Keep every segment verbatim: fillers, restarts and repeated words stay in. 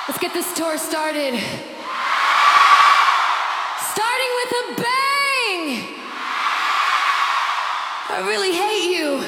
Let's get this tour started. Starting with a bang! I really hate you.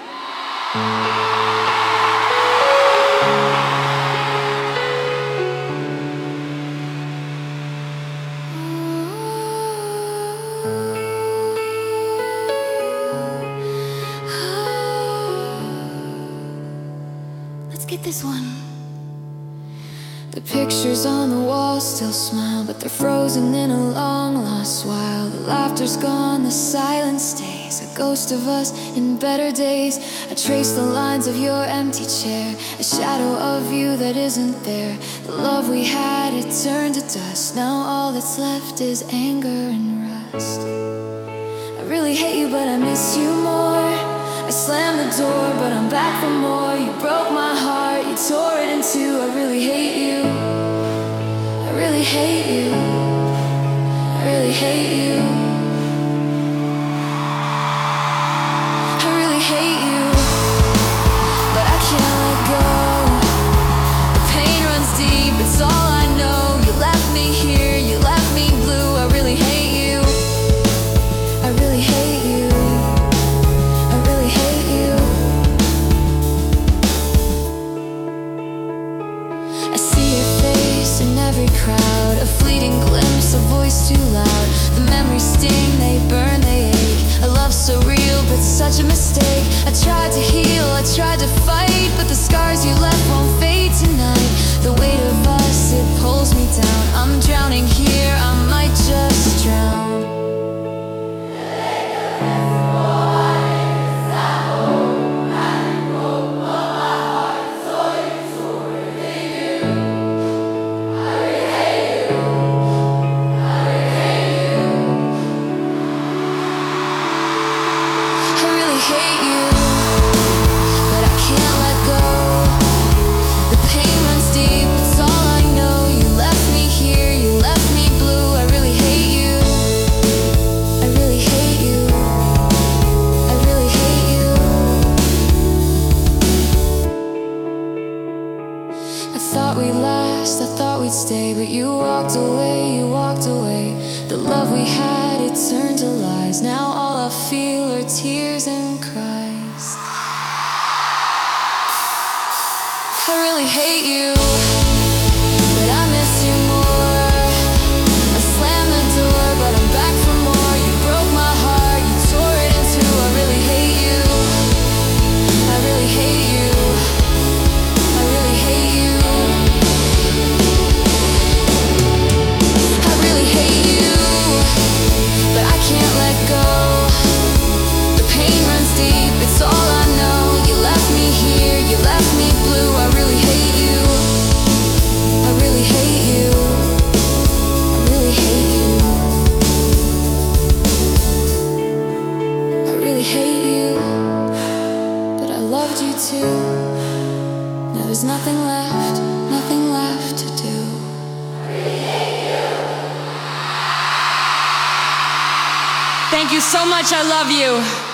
Let's get this one. The pictures on the wall still smile, but they're frozen in a long lost while. The laughter's gone, the silence stays, a ghost of us in better days. I trace the lines of your empty chair, a shadow of you that isn't there. The love we had, it turned to dust. Now all that's left is anger and rust. I really hate you, but I miss you more. I slammed the door, but I'm back for more. You broke my heart, you tore it in two. I really hate you. I really hate you. I really hate you. I really hate you, but I can't let go. The pain runs deep, it's all I know. You left me here, you left me blue. I really hate you. I really hate you. I really hate you. I see your face in every crowd, a fleeting glimpse, a voice too loud. The memories sting, they burn, they ache. A love so real, but such a mistake. I tried to heal, I tried to fight, but the scars you left won't fade tonight. The weight of us, it pulls me down. I'm drowning here, I might just drown. I thought we'd last, I thought we'd stay, but you walked away, you walked away. The love we had, it turned to lies. Now all I feel are tears and cries. I really hate you, but I miss you more. I slammed the door, but I'm back for more. You broke my heart, you tore it in two. I really hate you. I really hate you. I really hate you. I really hate you, but I can't let go. The pain runs deep, it's all I know. You left me here, you left me blue. I really hate you. I really hate you. I really hate you. I really hate you, but I loved you too. Now there's nothing left, nothing left to do. Thank you so much. I love you.